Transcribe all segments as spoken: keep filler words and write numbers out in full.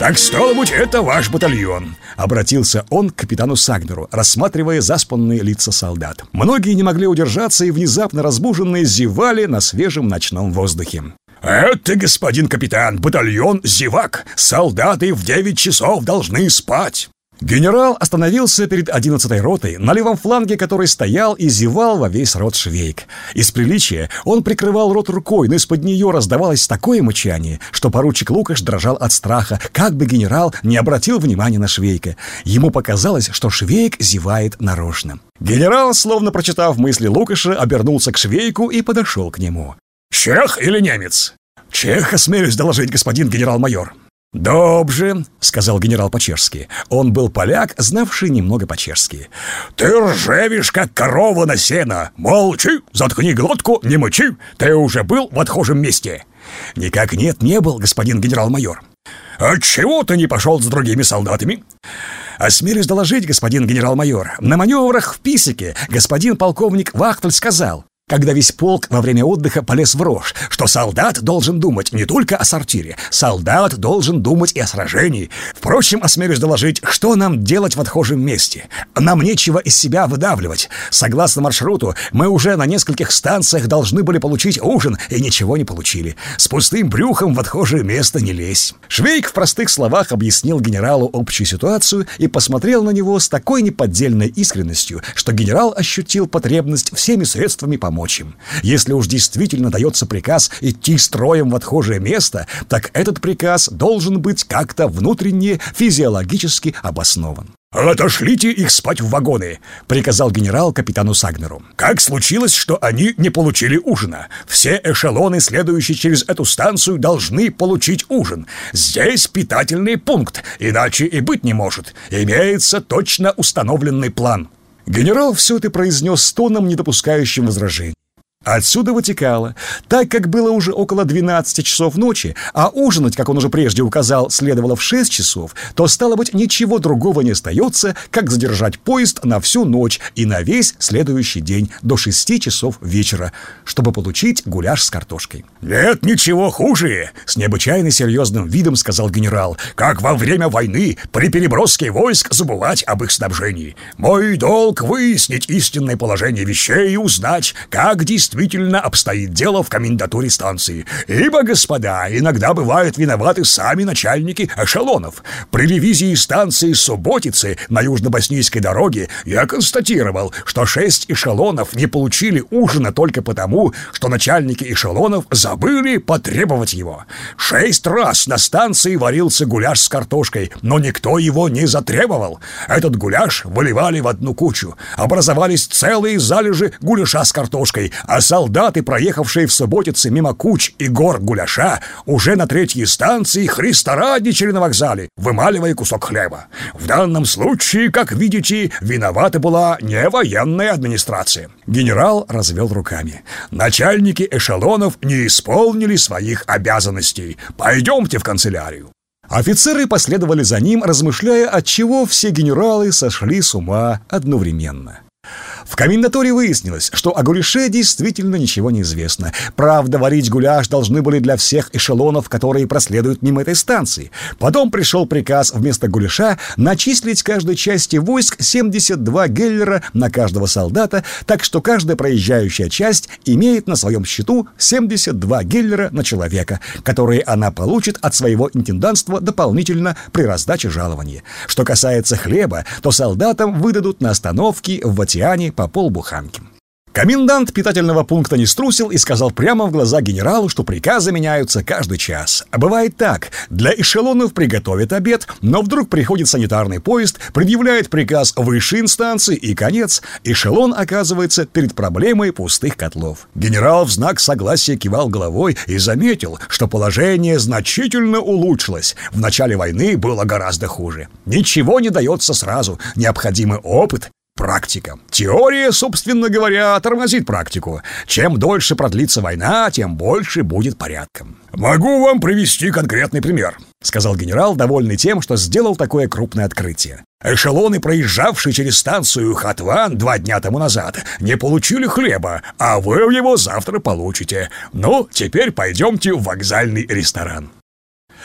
«Так, стало быть, это ваш батальон», — обратился он к капитану Сагнеру, рассматривая заспанные лица солдат. Многие не могли удержаться и внезапно разбуженные зевали на свежем ночном воздухе. «Это, господин капитан, батальон зевак. Солдаты в девять часов должны спать». Генерал остановился перед одиннадцатой ротой, на левом фланге которой стоял и зевал во весь рот Швейк. Из приличия он прикрывал рот рукой, но из-под нее раздавалось такое мычание, что поручик Лукаш дрожал от страха, как бы генерал не обратил внимания на Швейка. Ему показалось, что Швейк зевает нарочно. Генерал, словно прочитав мысли Лукаша, обернулся к Швейку и подошел к нему. «Чех или немец?» «Чех, осмелюсь доложить, господин генерал-майор». «Добже», — сказал генерал по-чешски. Он был поляк, знавший немного по-чешски. «Ты ржевишь, как корова на сено. Молчи, заткни глотку, не мычи. Ты уже был в отхожем месте?» «Никак нет, не был, господин генерал-майор». «Отчего ты не пошел с другими солдатами?» «Осмелюсь доложить, господин генерал-майор. На маневрах в Писеке господин полковник Вахтель сказал, когда весь полк во время отдыха полез в рожь, что солдат должен думать не только о сортире, солдат должен думать и о сражении. Впрочем, осмелюсь доложить, что нам делать в отхожем месте. Нам нечего из себя выдавливать. Согласно маршруту, мы уже на нескольких станциях должны были получить ужин и ничего не получили. С пустым брюхом в отхожее место не лезь». Швейк в простых словах объяснил генералу общую ситуацию и посмотрел на него с такой неподдельной искренностью, что генерал ощутил потребность всеми средствами помочь им. Если уж действительно дается приказ идти строем в отхожее место, так этот приказ должен быть как-то внутренне физиологически обоснован. «Отошлите их спать в вагоны», — приказал генерал капитану Сагнеру. «Как случилось, что они не получили ужина? Все эшелоны, следующие через эту станцию, должны получить ужин. Здесь питательный пункт, иначе и быть не может. Имеется точно установленный план». Генерал все это произнес с тоном, не допускающим возражений. Отсюда вытекало, так как было уже около двенадцати часов ночи, а ужинать, как он уже прежде указал, следовало в шесть часов, то, стало быть, ничего другого не остается, как задержать поезд на всю ночь и на весь следующий день до шести часов вечера, чтобы получить гуляш с картошкой. «Нет ничего хуже», — с необычайно серьезным видом сказал генерал, «как во время войны при переброске войск забывать об их снабжении. Мой долг — выяснить истинное положение вещей и узнать, как действительно Действительно обстоит дело в комендатуре станции. Ибо, господа, иногда бывают виноваты сами начальники эшелонов. При ревизии станции Субботицы на южно-боснийской дороге я констатировал, что шесть эшелонов не получили ужина только потому, что начальники эшелонов забыли потребовать его. Шесть раз на станции варился гуляш с картошкой, но никто его не затребовал. Этот гуляш выливали в одну кучу. Образовались целые залежи гуляша с картошкой, а солдаты, проехавшие в Субботице мимо куч и гор гуляша, уже на третьей станции христорадничали на вокзале, вымаливая кусок хлеба. В данном случае, как видите, виновата была не военная администрация». Генерал развел руками. «Начальники эшелонов не исполнили своих обязанностей. Пойдемте в канцелярию». Офицеры последовали за ним, размышляя, отчего все генералы сошли с ума одновременно. В комендатуре выяснилось, что о гуляше действительно ничего не известно. Правда, варить гуляш должны были для всех эшелонов, которые проследуют мимо этой станции. Потом пришел приказ вместо гуляша начислить каждой части войск семьдесят два геллера на каждого солдата, так что каждая проезжающая часть имеет на своем счету семьдесят два геллера на человека, которые она получит от своего интендантства дополнительно при раздаче жалования. Что касается хлеба, то солдатам выдадут на остановке в Ватиане по полбуханки. Комендант питательного пункта не струсил и сказал прямо в глаза генералу, что приказы меняются каждый час. А бывает так: для эшелонов приготовят обед, но вдруг приходит санитарный поезд, предъявляет приказ высшей инстанции, и конец. Эшелон оказывается перед проблемой пустых котлов. Генерал в знак согласия кивал головой и заметил, что положение значительно улучшилось. В начале войны было гораздо хуже. Ничего не дается сразу, необходимый опыт. Практика. Теория, собственно говоря, тормозит практику. Чем дольше продлится война, тем больше будет порядка. «Могу вам привести конкретный пример», — сказал генерал, довольный тем, что сделал такое крупное открытие. «Эшелоны, проезжавшие через станцию Хатван два дня тому назад, не получили хлеба, а вы его завтра получите. Ну, теперь пойдемте в вокзальный ресторан».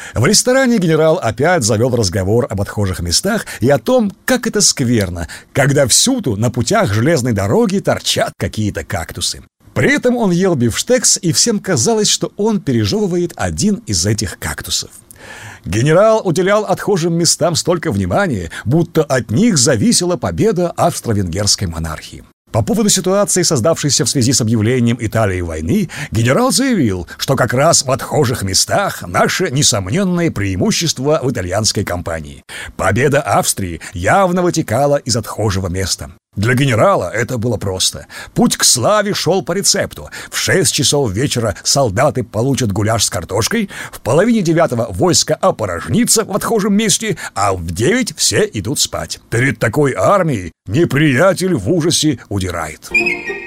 В ресторане генерал опять завел разговор об отхожих местах и о том, как это скверно, когда всюду на путях железной дороги торчат какие-то кактусы. При этом он ел бифштекс, и всем казалось, что он пережевывает один из этих кактусов. Генерал уделял отхожим местам столько внимания, будто от них зависела победа австро-венгерской монархии. По поводу ситуации, создавшейся в связи с объявлением Италии войны, генерал заявил, что как раз в отхожих местах наше несомненное преимущество в итальянской кампании. Победа Австрии явно вытекала из отхожего места. Для генерала это было просто. Путь к славе шел по рецепту. В шесть часов вечера солдаты получат гуляш с картошкой, в половине девятого войско опорожнится в отхожем месте, а в девять все идут спать. Перед такой армией неприятель в ужасе удирает.